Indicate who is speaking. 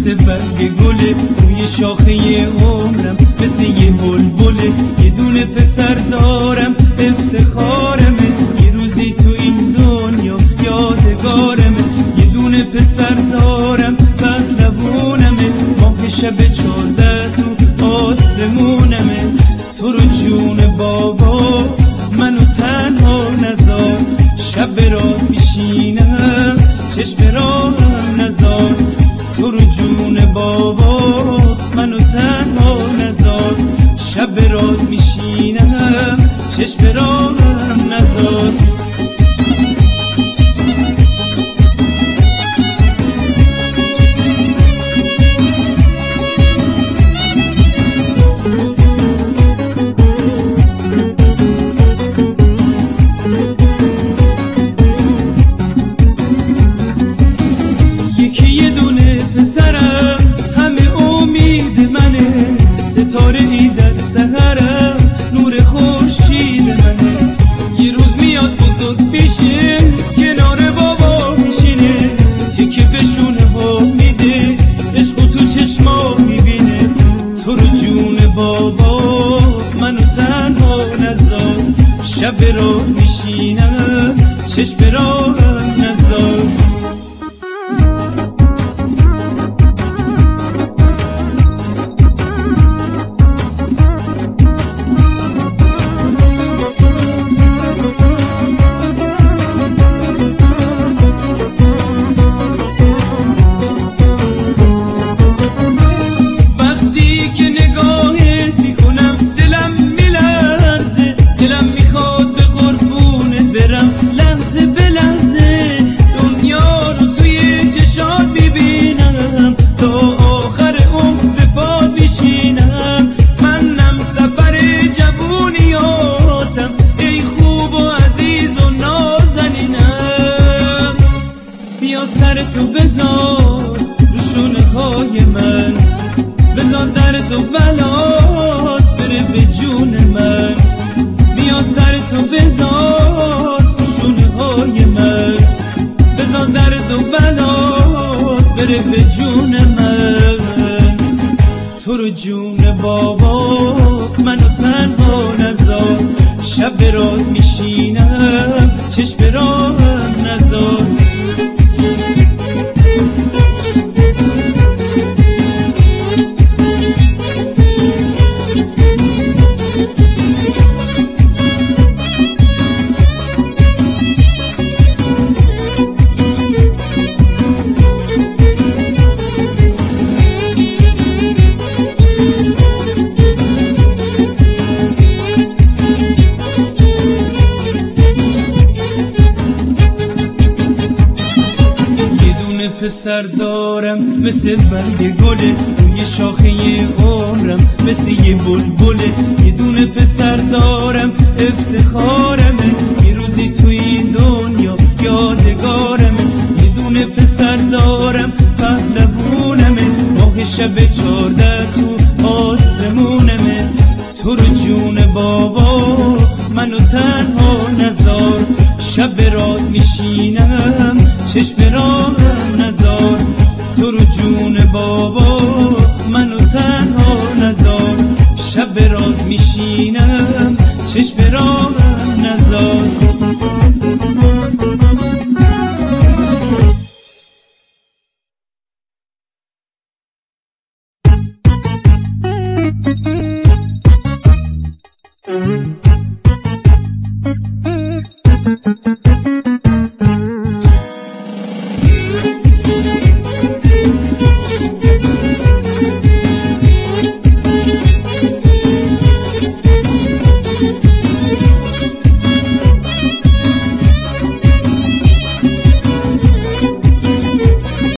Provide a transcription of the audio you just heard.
Speaker 1: مثل برگ گله روی شاخه عمرم، مثل یه بلبله یه دونه پسر دارم افتخارمه، یه روزی تو این دنیا یادگارمه، یه دونه پسر دارم پهلوونمه، ماه شب 14 تو آسمونمه. تو رو جون بابا منو تنها نذار، شب را میشینم چشم راهم نذار. تو رو جون بابا منو تنها نذار، شب را میشینم چشم راهم نذار. ستاره ای در سحرم نور خورشید منه، یه روز میاد بزرگ بشه کنار بابا میشینه، تکه بشونه ها میده عشق تو چشما میبینه. تو رو جون بابا منو تنها نذار، شب را میشینم چشم راهم نذار. سر تو بذار رو شونه های من، بذار درد و بلات بره به جون من. بیا سر تو بذار رو شونه های من، بذار درد و بلات بره به جون من. تو رو جون بابا منو تنها نذار، شب رات میشینم چشم راهم نذار. پسر دارم مثل برگ گله روی شاخه عمرم، مثل یه بلبله یه دونه پسر دارم افتخارمه، یه روزی تو این دنیا یادگارمه، یه دونه پسر دارم پهلوونمه، ماه شب 14 تو آسمونمه. تو رو جون بابا منو تنها نذار، شب رات میشینم چشم راهم نذار. تو رو جون بابا